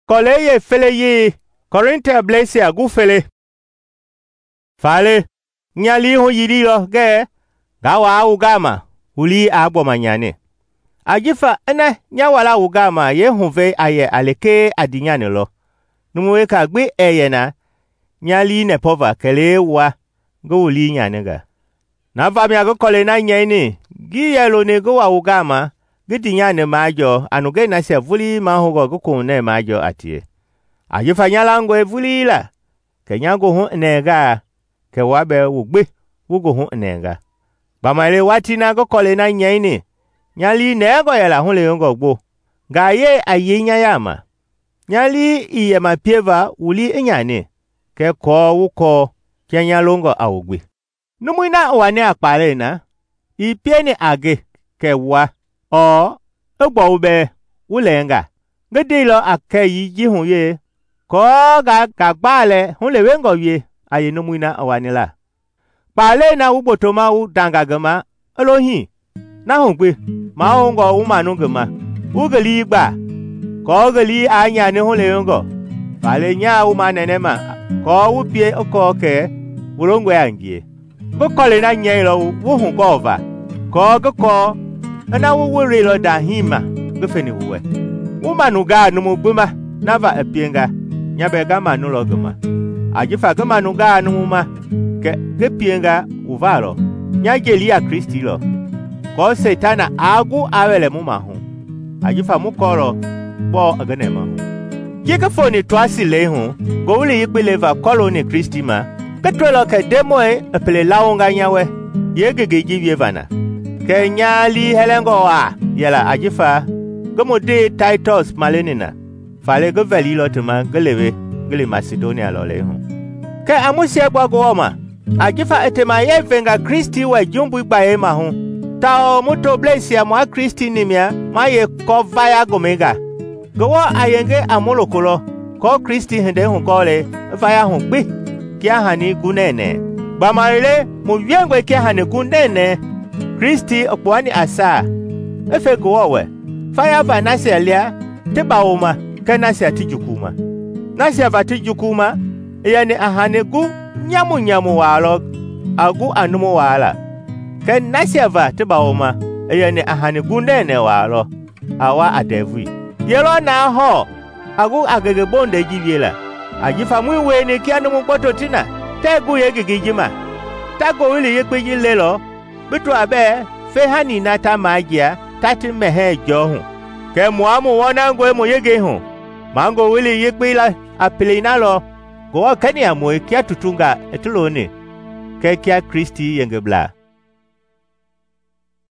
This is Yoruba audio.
kole ye fele yi Korintia blesi agu fele. Fale, nyali ho yiri lo ge, gawa ugama, uli agbo manyane. Ajifa ene nyawala ugama ye hunve aye aleke adinyane lo. Numuwe ka gbe eyena, nyali ne pova kele wa, go uli nyanega. Na vami ago kole na nyeni, gi yelo ne go wa ugama, gidi nyane majo, anuge na se vuli mahogo go kone majo atie. Ajifa nyalango e vuli la, ke nyango hun nega, ke wabe wugbe, wugo hun nega. Bamale wati na go kole na nyeni, nyali nego yela hun le yongo gbo. Ga ye ayi nyayama. Nyali iye mapieva uli inyane, ke ko wuko, ke nyalongo awugbe. Numwina wane akpare na, ipieni age, ke wa, o, egbo ube, ulenga. Gedilo ake yi jihun ye, ko ga kagbale hun le wengo ye, aye numwina wane la. Pale na ubotoma u dangagama, Elohi, na hungbe, ma ungo umanungema, ugali igba, ko gali anyane hun le wengo. Pale nya umanenema, ko upie oko ke, ulongwe angie. Go kole na nye lo wuhun gova, ko go ko, na wuwuri lo da hima, go feni wuwe. Umanuga numubuma, nava epienga, nyabe gama nulo guma. Ajifa gama nuga numuma, ke pienga uvalo, nyajeli ya Kristi lo. Ko setana agu awele mumahun. Ajifa mukoro, bo aganema hun. Jika foni twasi lehun, go uli yikbileva kolo ni Kristi ma, ketwelo ke demoe epele launga nyawe, yegege jivye vana. Ke nyali helengo wa, yela ajifa, gomo de Titus malenina, fale go veli lotuma gelewe, gele Macedonia lo lehun. Ke amusie gwa gooma, ajifa etema ye venga Kristi we jumbu igbaye mahun. Tao muto blesia mwa Kristi nimia, ma ye ko vaya gomega. Gowo ayenge amulokolo, ko Kristi hende hun kole, vaya hun gbi, kia hani gunene. Bamarele, mu yengwe kia hani gunene, Kristi okwani asa. Efe gowowe, faya va nasia lia, teba uma, ke nasia tijukuma. Nasia va tijukuma, yani ahane gu nyamu walo, agu anumu wala. Ke nasia va teba uma, yani ahane gunene walo, awa adevui. Yelo na ho, agu agege bonde jiviela. Ajifa mwiwe ni kia numu boto tina, tegu ye gigijima. Tago wili ye kweji lelo, bitu abe, fehani nata magia, tati mehe johun. Ke muamu wanangwe mo yege hun. Mango wili ye kwila apili nalo, gowa kani amwe kia tutunga etulone. Ke kia Kristi yengebla.